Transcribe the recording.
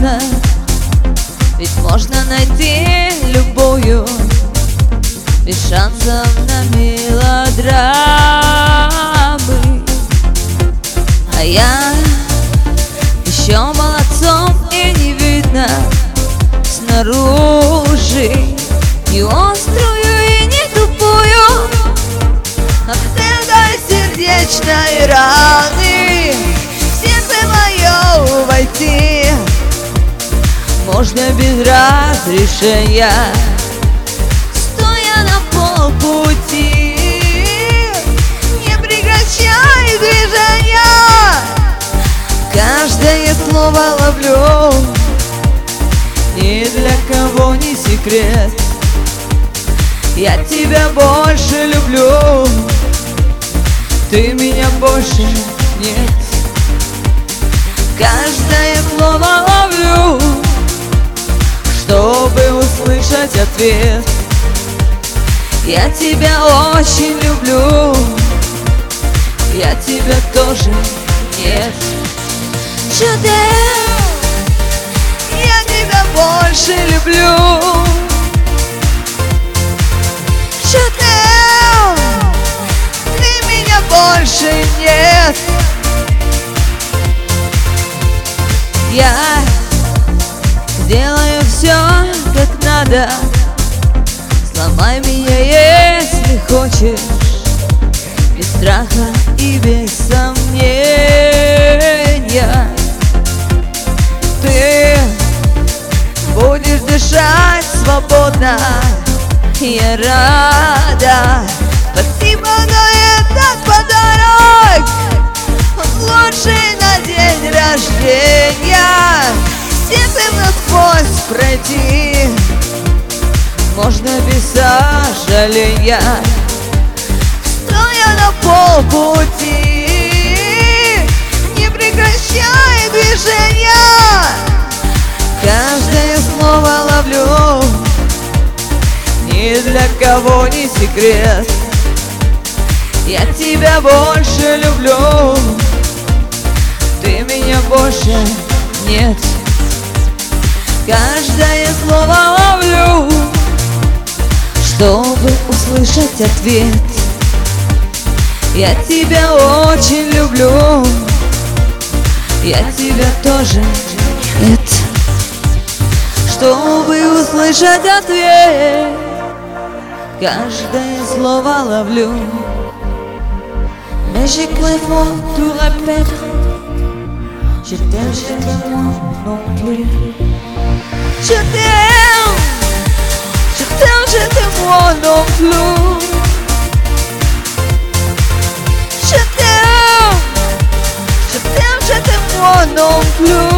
страшно, ведь можно найти любую, без шансов на мелодрамы. А я еще молодцом, и не видно снаружи ни острую и не тупую оценкой сердечной раны. В сердце мое войти можно без разрешения, стоя на полпути. Не прекращай движения, каждое слово ловлю, ни для кого не секрет. Я тебя больше люблю, ты меня больше нет. Каждое слово ловлю, чтобы услышать ответ. Я тебя очень люблю, я тебя тоже нет. Я тебя больше люблю. Ты меня больше нет. Я сделаю все как надо, сломай меня, если хочешь, без страха и без сомнения. Ты будешь дышать свободно, я рада. Спасибо за этот подарок, он лучший на день рождения. Сердцем насквозь пройти можно без сожаления, стоя на полпути. Не прекращай движения, каждое слово ловлю, ни для кого не секрет. Я тебя больше люблю, ты меня больше нет. Каждое слово ловлю, чтобы услышать ответ. Я тебя очень люблю, я тебя тоже нет. Чтобы услышать ответ, каждое слово ловлю. Mais j'écris moi tout répète, je t'aime moi non plus. Je t'aime moi non plus. Je t'aime moi non plus.